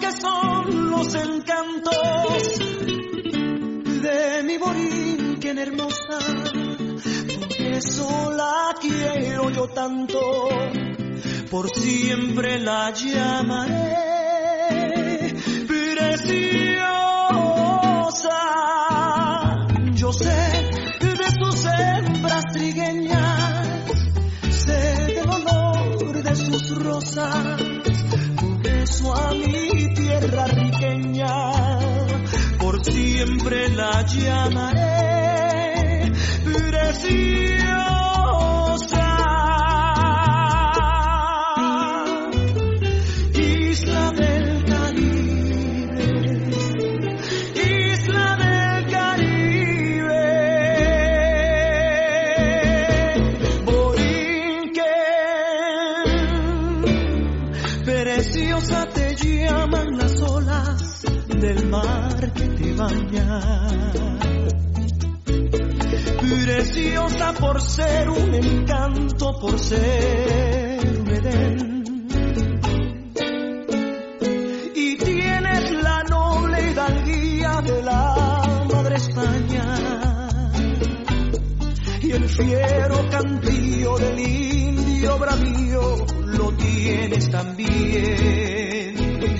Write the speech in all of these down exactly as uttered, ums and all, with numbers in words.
que son los encantos de mi Borinquen hermosa. Por eso la quiero yo tanto, por siempre la llamaré preciosa. Yo sé de sus hembras trigueñas, sé del olor de sus rosas, por eso a mi tierra riqueña por siempre la llamaré preciosa. Isla del Caribe, isla del Caribe, Borinquen, preciosa te llaman las olas del mar que te baña, preciosa por ser un encanto, por ser un Edén. Y tienes la noble hidalguía de la madre España y el fiero cantillo del indio bravío lo tienes también.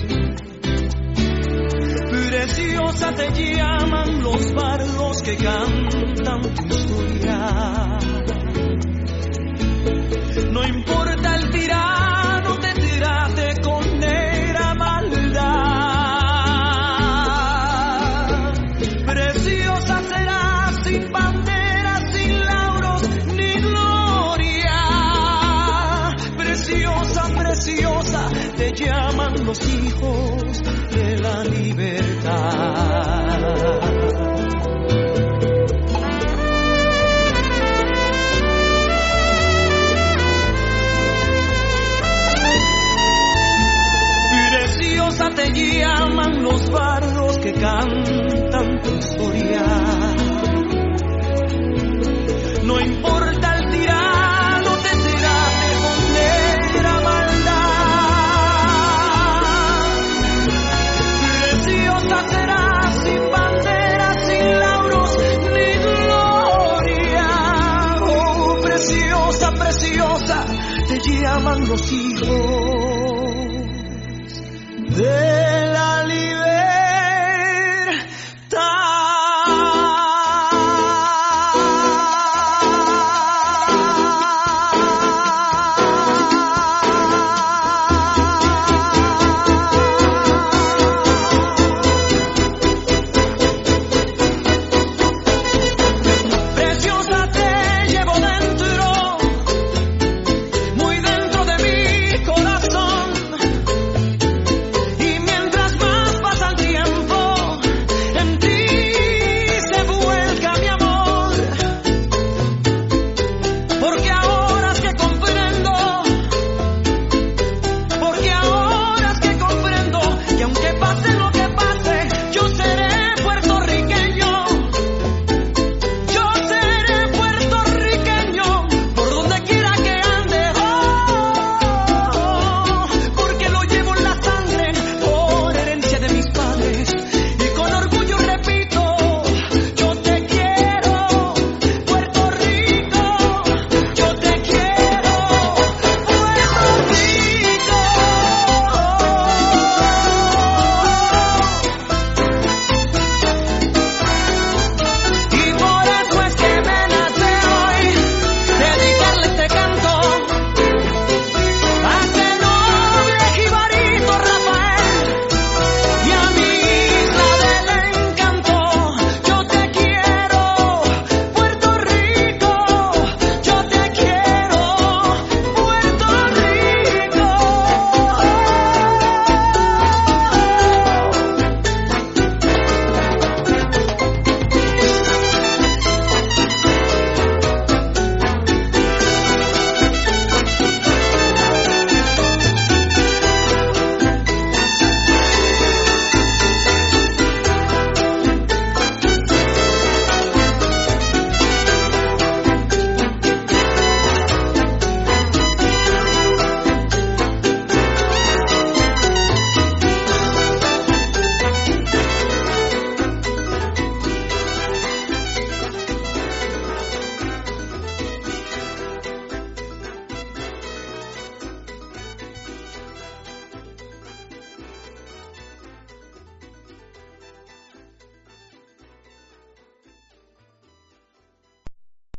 Preciosa te llaman los bardos que cantan tu historia. No importa el tirano te trate con negra maldad. Preciosa serás sin banderas, sin lauros ni gloria. Preciosa, preciosa te llaman los hijos de la libertad. Preciosa te llaman los bardos que cantan tu historia. No importa el tirano te trate con negra maldad. Preciosa serás sin banderas, sin lauros ni gloria. Oh, preciosa, preciosa te llaman los hijos